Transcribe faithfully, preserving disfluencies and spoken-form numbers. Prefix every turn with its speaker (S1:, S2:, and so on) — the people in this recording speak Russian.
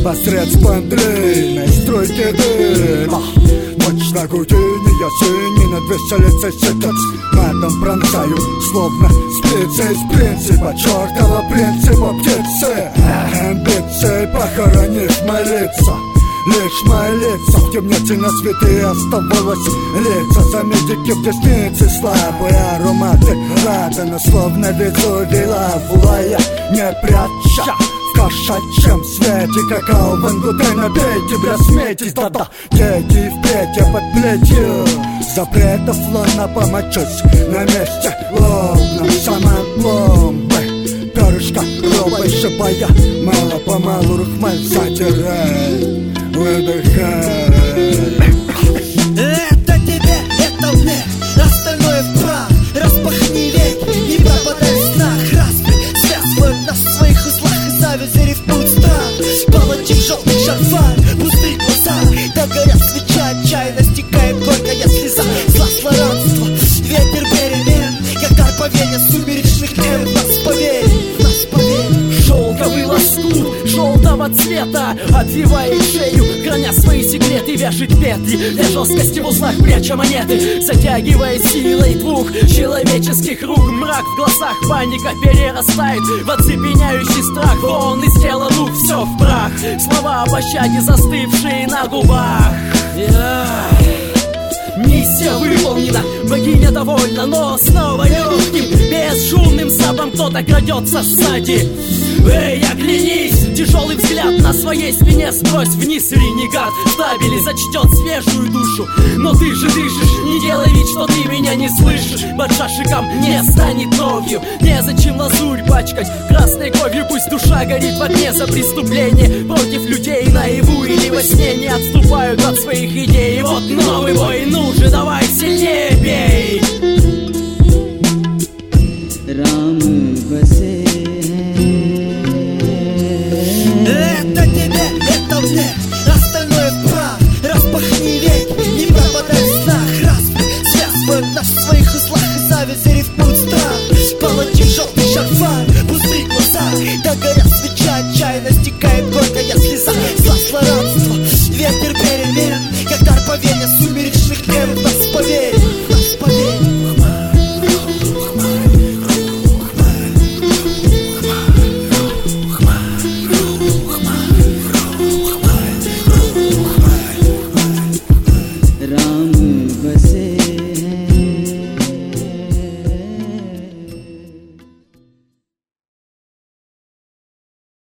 S1: Посредством длинной струйки дыма точно гудение синий над виселицей ситец. Матом пронзаю, словно спицы из принципа чертова принципа птицы. Амбиции похоронив молиться, лишь молиться. В темноте на свете оставалось лица. Заметики в деснице слабые ароматы ладана, словно Везувий лаву, не пряча в кошачьем свете. Какао Вангутэй напейте, бля, смейтесь, да-да. Дети впредь, я под плетью запретов луна помочусь на месте ловном самопломбы. Перышко робой шипая, мало-помалу рухмаль затирай, выдыхай.
S2: Это тебе, это мне, остальное в прах. Распахни веки и пропадай в снах. Разве связывают нас в своих узлах и завязи рифмуют страх? Палачи в желтых шарфах, пустые глаза, да горят свеча, отчаянно стекает горькая слеза. Зла злорадство, ветер перемен, как дар по вене сумеречных дней. В нас поверь, в нас поверь.
S3: Шелковый лоскут желтого цвета обвивает шею, храня свои секреты, вяжет петли для жесткости в узлах, пряча монеты, затягивая силой двух человеческих рук. Мрак в глазах, паника перерастает в оцепеняющий страх. Вон из тела дух, все в прах, слова о пощаде застывшие на губах. Миссия выполнена, богиня довольна, но снова легким, бесшумным сапом кто-то крадется сзади. Эй, оглянись, тяжелый взгляд на своей спине сбрось вниз, ренегат в табеле зачтет свежую душу. Но ты же дышишь, не делай вид, что ты меня не слышишь. Под шашиком не станет кровью, незачем лазурь пачкать красной кровью. Пусть душа горит в огне за преступление против людей наяву или во сне. Не отступают от своих идей, вот новый бой нужен.